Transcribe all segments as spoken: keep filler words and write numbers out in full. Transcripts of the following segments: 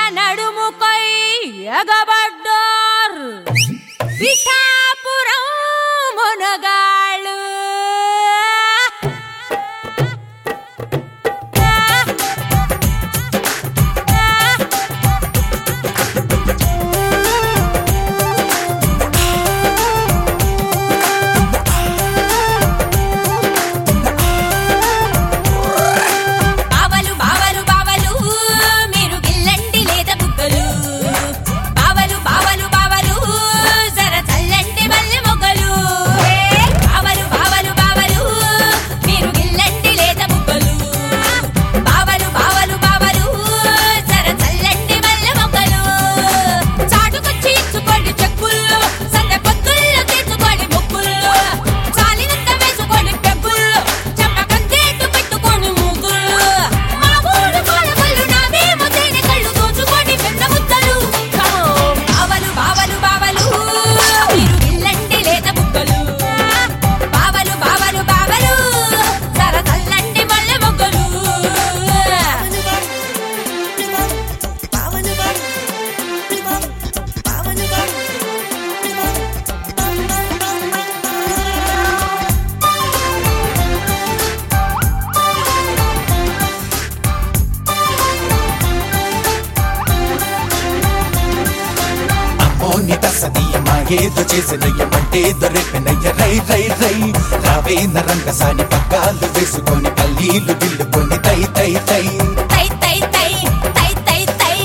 నడుముకై ఎగబడ్డార్ పిఠాపురం మునగాళ్ళు ఏదో చేసినయ్యమంటే దొరికినయ్య రై రై రై రావే నరంగసాని పక్కాలు వేసుకొని పల్లీలు బిల్లుకొని తై తై తై తై తై తై తై తై తై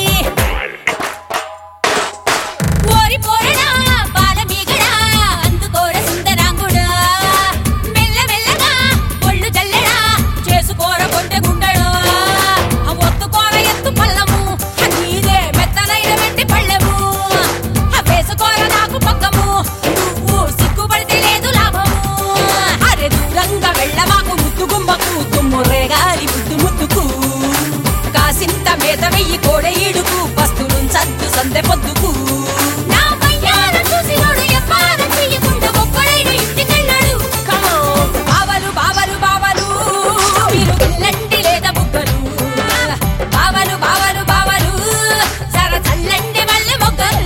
ఓరి పోరడా బాలమీగడా అందుకోర సుందరాంగుడా మెల్ల మెల్లగా ఒళ్ళు జల్లెడా చేసుకోర కొంటె గుండెడా ఒత్తుకోర ఎత్తు పల్లము నీదే మెత్తనైన వెండి పళ్ళెము వేసుకోర నాకు పక్కము నువ్వు సిగ్గుపడితే లేదు లాభము అరే దూరంగా వెళ్ళమాకు ముద్దు గుమ్మకు తుమ్మురే గారి ముద్దు ముద్దుకు కాసింత మేత వెయ్యి కోడ ఈడుకు బస్తులుంచద్దు సందె పొద్దుకు నా పయ్యాల చూసినోడు ఎవ్వార చెయ్యకుండా ఒక్కడైన ఇంటికెళ్ళాడు బావలు బావలు బావలు మీరు ఇల్లంటి లేదా బుగ్గలు బావలు బావలు బావలు సర చల్లండి మల్లె మొగ్గలు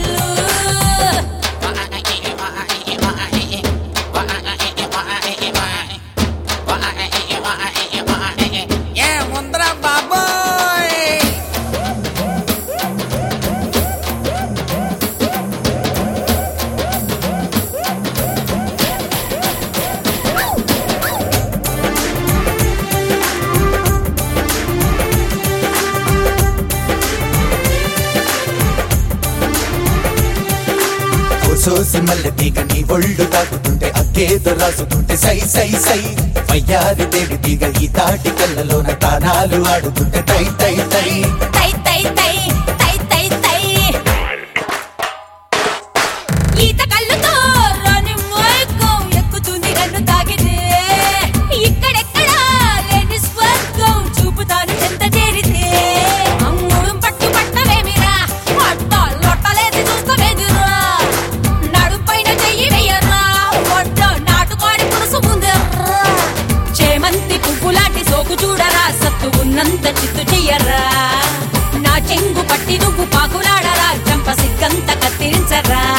సోసి మల్లె తీగ నీ ఒళ్ళు తాకుతుంటే అక్కేదో రాసుతుంటే సై సై సై వయ్యారి దేవి తీగ ఈ తాటి కళ్ళలోన తానాలు ఆడుతుంటే తై తై తై తై తై తై తై తై తై ఈత కళ్ళుతో రాని మైకం ఎక్కుతుంది నన్ను తాగితే ఇక్కడెక్కడ లేని స్వర్గం చూపుతాను చెంత చేరితే అమ్ముడు పట్టు పట్టవేమిరా పట్ట లొట్టలేసి చూస్తావేదిరా నడుపైన చెయ్యి వెయ్యరా ఒడ్డ నాటుకోడి పురుసు ముందరా చేమంతి పువ్వులాంటి సోకు చూడరా సత్తు ఉన్నంత చిత్తు చెయ్యరా నా చెంగు పట్టి నువ్వు పాకులాడరా చంప సిగ్గంత కత్తిరించరా